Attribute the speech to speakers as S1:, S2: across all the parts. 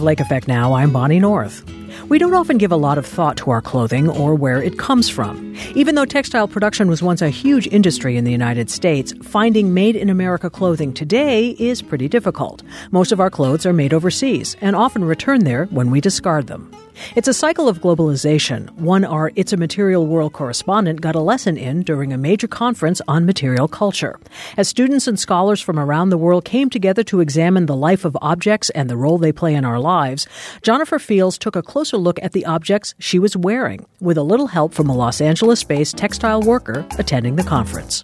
S1: of Lake Effect Now, I'm Bonnie North. We don't often give a lot of thought to our clothing or where it comes from. Even though textile production was once a huge industry in the United States, finding made-in-America clothing today is pretty difficult. Most of our clothes are made overseas and often return there when we discard them. It's a cycle of globalization, one our It's a Material World correspondent got a lesson in during a major conference on material culture. As students and scholars from around the world came together to examine the life of objects and the role they play in our lives, Jennifer Fields took a closer look at the objects she was wearing, with a little help from a Los Angeles-based textile worker attending the conference.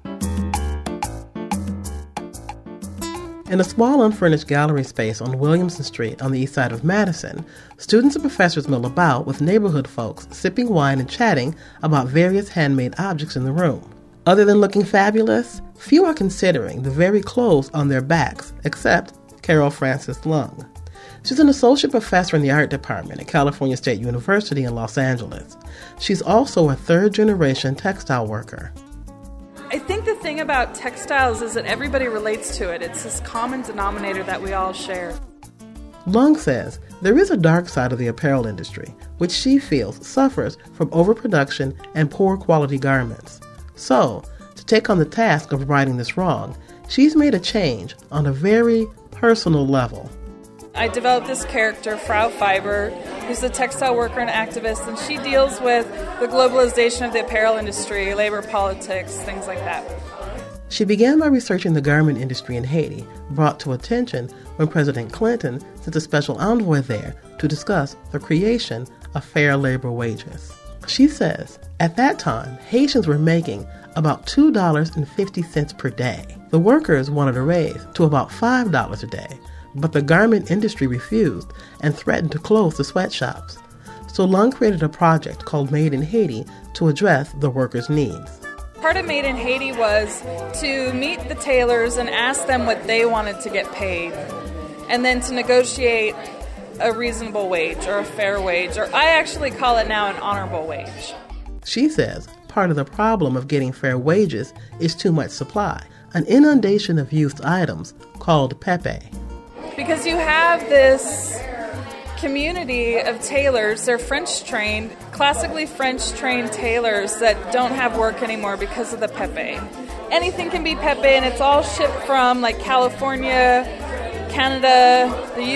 S2: In a small unfurnished gallery space on Williamson Street on the east side of Madison, students and professors mill about with neighborhood folks sipping wine and chatting about various handmade objects in the room. Other than looking fabulous, few are considering the very clothes on their backs, except Carol Frances Lung. She's an associate professor in the art department at California State University in Los Angeles. She's also a third-generation textile worker.
S3: I think the thing about textiles is that everybody relates to it. It's this common denominator that we all share.
S2: Lung says there is a dark side of the apparel industry, which she feels suffers from overproduction and poor quality garments. So, to take on the task of righting this wrong, she's made a change on a very personal level.
S3: I developed this character, Frau Fiber, who's a textile worker and activist, and she deals with the globalization of the apparel industry, labor politics, things like that.
S2: She began by researching the garment industry in Haiti, brought to attention when President Clinton sent a special envoy there to discuss the creation of fair labor wages. She says, at that time, Haitians were making about $2.50 per day. The workers wanted a raise to about $5 a day, but the garment industry refused and threatened to close the sweatshops. So Lung created a project called Made in Haiti to address the workers' needs.
S3: Part of Made in Haiti was to meet the tailors and ask them what they wanted to get paid, and then to negotiate a reasonable wage or a fair wage, or I actually call it now an honorable wage.
S2: She says part of the problem of getting fair wages is too much supply, an inundation of used items called Pepe.
S3: Because you have this community of tailors, they're French-trained, classically French-trained tailors that don't have work anymore because of the Pepe. Anything can be Pepe, and it's all shipped from like California, Canada, the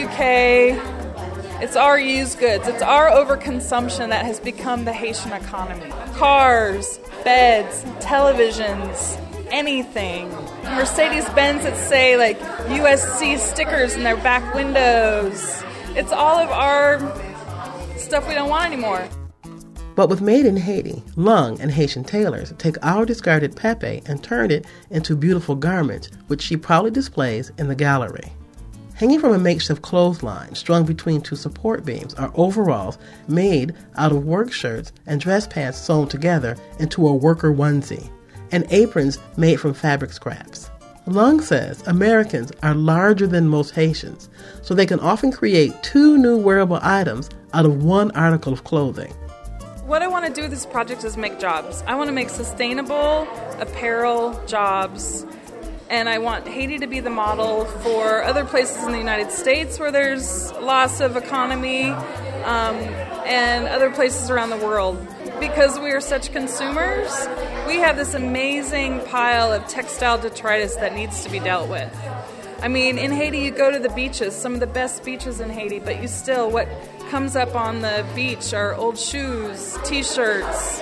S3: UK. It's our used goods. It's our overconsumption that has become the Haitian economy. Cars, beds, televisions, anything. Mercedes-Benz that say like USC stickers in their back windows. It's all of our stuff we don't want anymore.
S2: But with Made in Haiti, Lung and Haitian tailors take our discarded Pepe and turn it into beautiful garments, which she proudly displays in the gallery. Hanging from a makeshift clothesline strung between two support beams are overalls made out of work shirts and dress pants sewn together into a worker onesie, and aprons made from fabric scraps. Lung says Americans are larger than most Haitians, so they can often create two new wearable items out of one article of clothing.
S3: What I want to do with this project is make jobs. I want to make sustainable apparel jobs, and I want Haiti to be the model for other places in the United States where there's loss of economy, and other places around the world. Because we are such consumers, we have this amazing pile of textile detritus that needs to be dealt with. I mean, in Haiti, you go to the beaches, some of the best beaches in Haiti, but you still, what comes up on the beach are old shoes, T-shirts,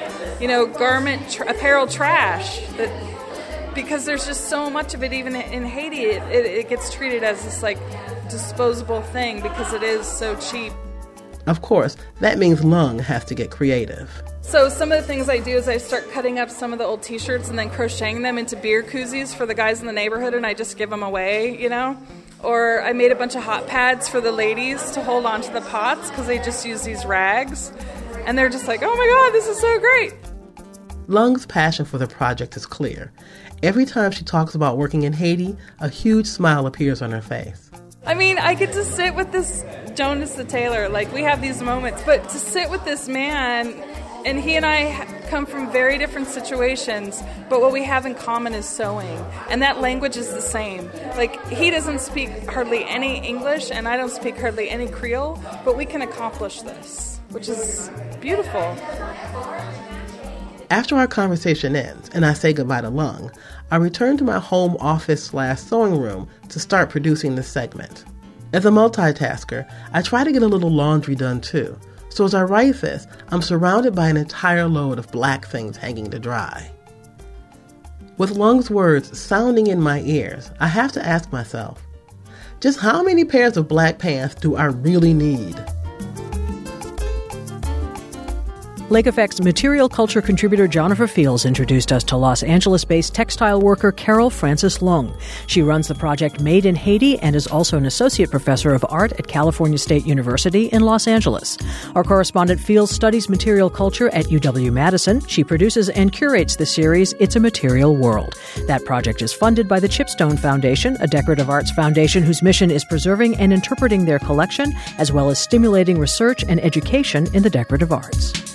S3: apparel trash. Because there's just so much of it, even in Haiti, it gets treated as this like disposable thing because it is so cheap.
S2: Of course, that means Lung has to get creative.
S3: So some of the things I do is I start cutting up some of the old T-shirts and then crocheting them into beer koozies for the guys in the neighborhood, and I just give them away, Or I made a bunch of hot pads for the ladies to hold onto the pots because they just use these rags. And they're just like, oh my God, this is so great.
S2: Lung's passion for the project is clear. Every time she talks about working in Haiti, a huge smile appears on her face.
S3: I mean, I get to sit with this Jonas the Tailor. Like, we have these moments. But to sit with this man And he and I come from very different situations, but what we have in common is sewing. And that language is the same. Like, he doesn't speak hardly any English, and I don't speak hardly any Creole, but we can accomplish this, which is beautiful.
S2: After our conversation ends and I say goodbye to Lung, I return to my home office/sewing room to start producing this segment. As a multitasker, I try to get a little laundry done too. So as I write this, I'm surrounded by an entire load of black things hanging to dry. With Lung's words sounding in my ears, I have to ask myself, just how many pairs of black pants do I really need?
S1: Lake Effect's material culture contributor Jennifer Fields introduced us to Los Angeles-based textile worker Carol Francis Lung. She runs the project Made in Haiti and is also an associate professor of art at California State University in Los Angeles. Our correspondent Fields studies material culture at UW-Madison. She produces and curates the series It's a Material World. That project is funded by the Chipstone Foundation, a decorative arts foundation whose mission is preserving and interpreting their collection, as well as stimulating research and education in the decorative arts.